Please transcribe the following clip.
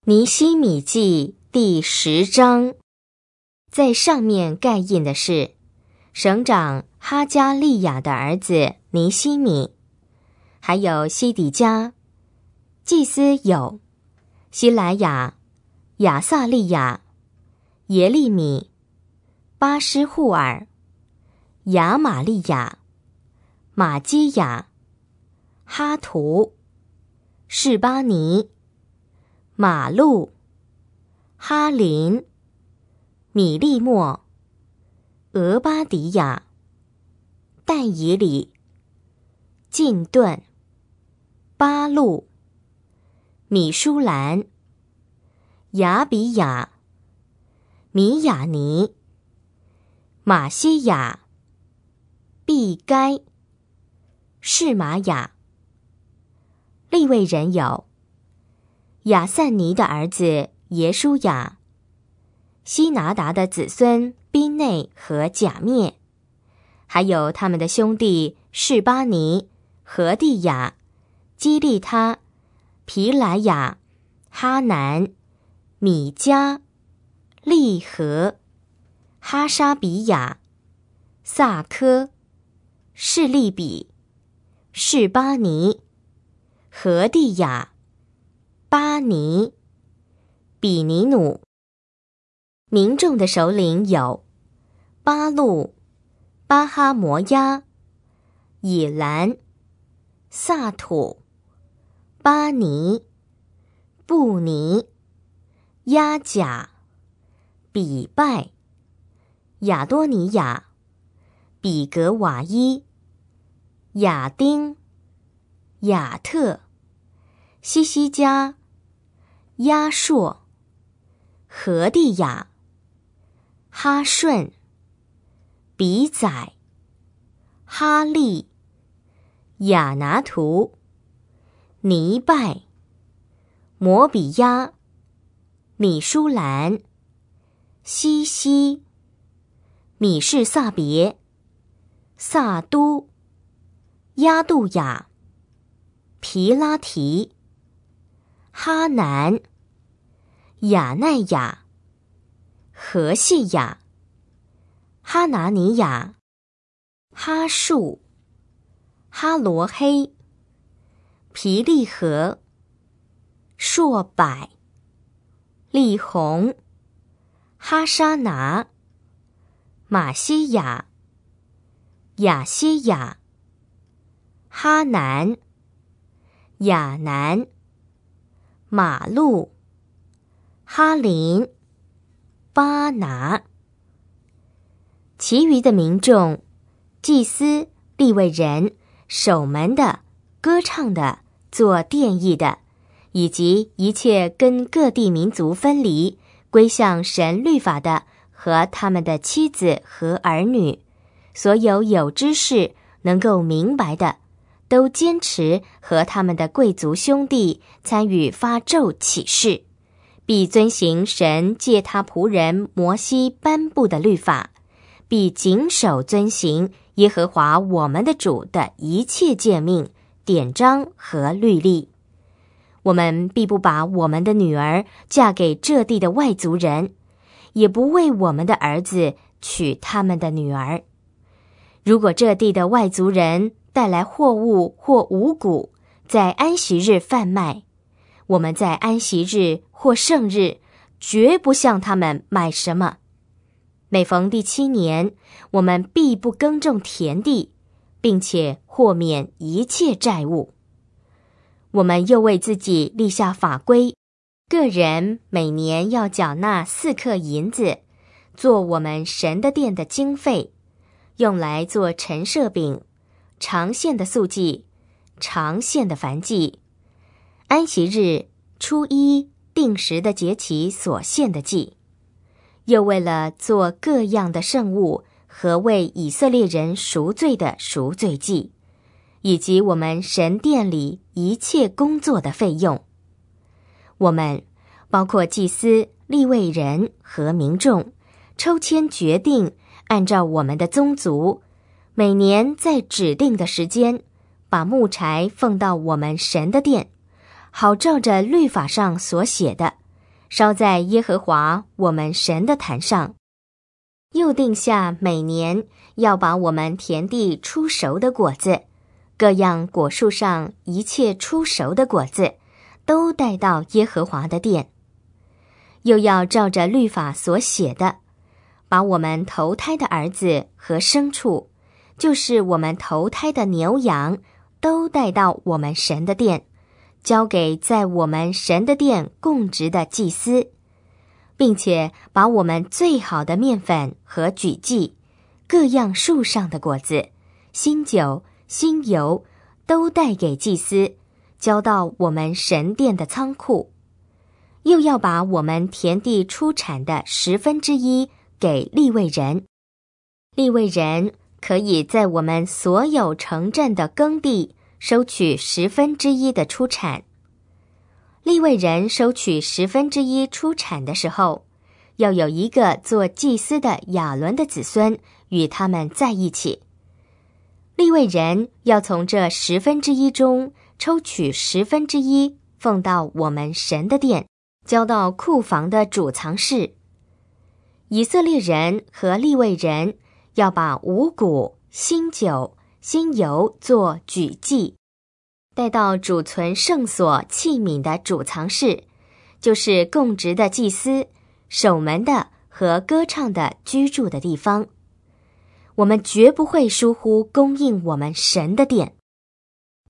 尼希米记第10章，在上面盖印的是省长哈加利亚的儿子尼希米，还有西底家。祭司有希莱亚、亚撒利亚、耶利米、巴施户尔、亚玛利亚、玛基亚、哈图、示巴尼、马路、哈林、米利莫、俄巴迪亚、但以里、进顿、巴路、米舒兰、亚比亚、米亚尼、马西亚、毕该、示玛雅。利未人有亚散尼的儿子耶书亚、希拿达的子孙宾内和甲灭，还有他们的兄弟示巴尼、何地亚、基利他、皮莱亚、哈南、米迦、利和、哈沙比亚、萨科、示利比、示巴尼、何地亚、巴尼、比尼努。民众的首领有巴路、巴哈摩押、以兰、萨土、巴尼、布尼、亚甲、比拜、亚多尼亚、比格瓦伊、亚丁、亚特、西西加、亚硕、何地亚、哈顺、比宰、哈利、亚拿图、尼拜、摩比亚、米舒兰、西西、米士撒别、萨都、亚杜亚、皮拉提、哈南、亚奈亚、何细亚、哈拿尼亚、哈树、哈罗黑、皮利和、硕柏、利红、哈沙拿、马西亚、亚西亚、哈南、亚南、马路、哈林、巴拿。其余的民众、祭司、利未人、守门的、歌唱的、做殿役的，以及一切跟各地民族分离、归向神律法的和他们的妻子和儿女，所有有知识能够明白的，都坚持和他们的贵族兄弟参与发咒起誓，必遵行神借他仆人摩西颁布的律法，必谨守遵行耶和华我们的主的一切诫命、典章和律例。我们必不把我们的女儿嫁给这地的外族人，也不为我们的儿子娶他们的女儿。如果这地的外族人带来货物或五谷，在安息日贩卖，我们在安息日或圣日绝不向他们买什么。每逢第7年，我们必不耕种田地，并且豁免一切债务。我们又为自己立下法规，个人每年要缴纳4克银子，做我们神的殿的经费，用来做陈设饼、长线的素祭、长线的燔祭、安息日、初一、定时的节期所献的祭，又为了做各样的圣物和为以色列人赎罪的赎罪祭，以及我们神殿里一切工作的费用。我们包括祭司、利未人和民众，抽签决定，按照我们的宗族，每年在指定的时间，把木柴奉到我们神的殿，好照着律法上所写的， 烧在耶和华我们神的坛上。又定下每年要把我们田地出熟的果子，各样果树上一切出熟的果子，都带到耶和华的殿。又要照着律法所写的，把我们头胎的儿子和牲畜，就是我们头胎的牛羊，都带到我们神的殿，交给在我们神的殿供职的祭司，并且把我们最好的面粉和举祭，各样树上的果子、新酒、新油，都带给祭司，交到我们神殿的仓库。又要把我们田地出产的1/10给利未人。利未人可以在我们所有城镇的耕地收取1/10的出产。利未人收取1/10出产的时候，要有一个做祭司的亚伦的子孙与他们在一起。利未人要从这1/10中抽取1/10，奉到我们神的殿，交到库房的主藏室。以色列人和利未人要把五谷、新酒、新油做举祭，带到主存圣所器皿的主藏室，就是供职的祭司、守门的和歌唱的居住的地方。我们绝不会疏忽供应我们神的殿。